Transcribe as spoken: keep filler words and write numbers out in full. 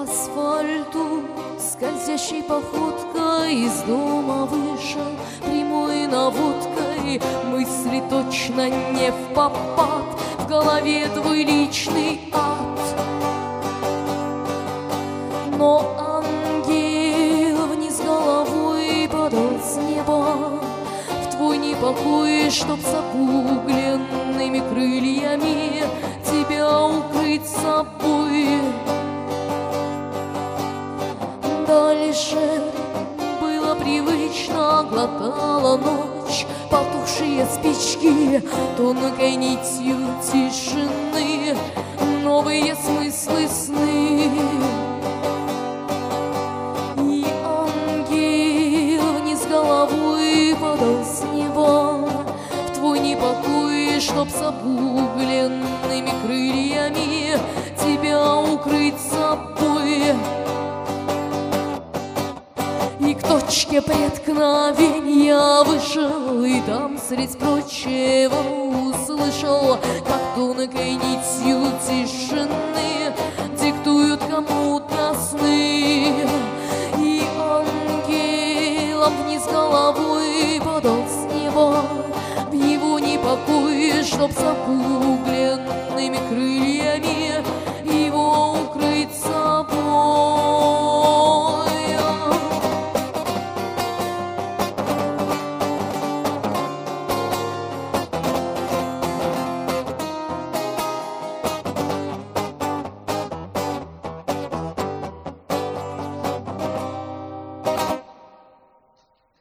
асфальту скользящей походкой из дома вышел, прямой наводкой мысли точно не впопад, в голове твой личный ад. Но ангел вниз головой падал с неба в твой непокой, чтоб с обугленными крыльями тебя укрыть собой. Дальше было привычно, глотала ночь потухшие спички тонкой нитью тишины, новые смыслы сны. И ангел вниз головой падал с неба в твой непокой, чтоб с обугленными крыльями тебя укрыть собой. И к точке преткновения вышел, и там средь прочего услышал, как тонкой нитью тишины диктуют кому-то сны. И ангелом вниз головой падал с неба в его непокой, чтоб с обугленными крыльями